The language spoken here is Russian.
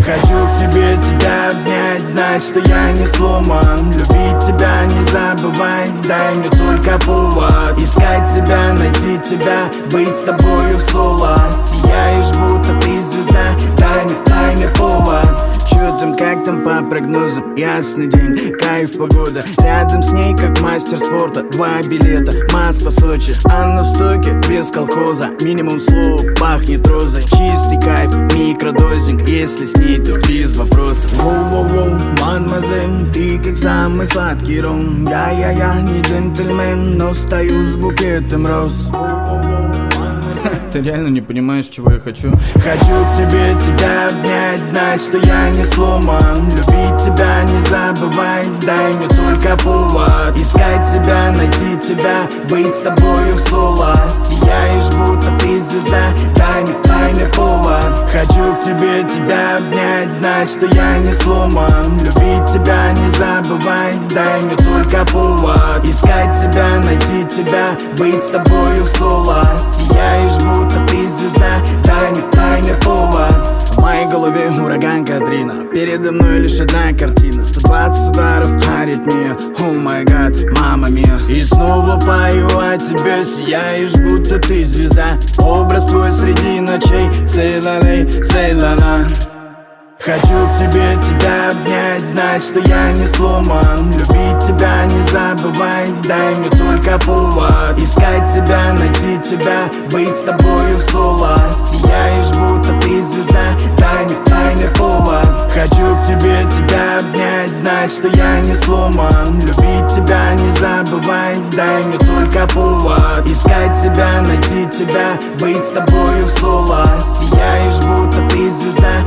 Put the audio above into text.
Хочу к тебе тебя обнять, знать, что я не сломан. Любить тебя не забывай, дай мне только повод. Искать тебя, найти тебя, быть с тобою в соло. Сияешь, будто ты звезда, дай мне повод. Чё там, как там по прогнозам? Ясный день, кайф, погода. Рядом с ней, как мастер спорта. 2 билета, Москва, Сочи. Анна в стоке, без колхоза. Минимум слов, пахнет розой. Чистый кайф, микродозинг. Если с ней, то без вопросов. Воу-воу-воу, мадемуазель, ты как самый сладкий ром. Я не джентльмен, но стою с букетом роз. Ты реально не понимаешь, чего я хочу? Хочу к тебе тебя обнять, знать, что я не сломан. Любить тебя не забывай, дай мне только повод. Искать тебя, найти тебя, быть с тобою в соло. Сияешь, будто ты звезда, дай мне повод. Хочу к тебе тебя обнять, знать, что я не сломан. Любить тебя не забывай, дай мне только повод. Искать тебя, найти тебя, быть с тобою в соло. Сияешь, будто ты звезда, дай мне повод. В моей голове ураган Катрина, передо мной лишь одна картина. 120 ударов, аритмия, о май гад, мама мия. И снова пою о тебе, сияешь, будто ты звезда. Образ твой среди ночей, сейлана. Хочу к тебе тебя обнять, знать, что я не сломан. Любить тебя не забывай, дай мне только повод. Искать тебя, найти тебя, быть с тобою в соло. Сияешь, будто ты звезда, дай мне повод. Хочу к тебе тебя обнять, знать, что я не сломан. Любить тебя не забывай, дай мне только повод. Искать тебя, найти тебя, быть с тобою в соло. Сияешь, будто ты звезда,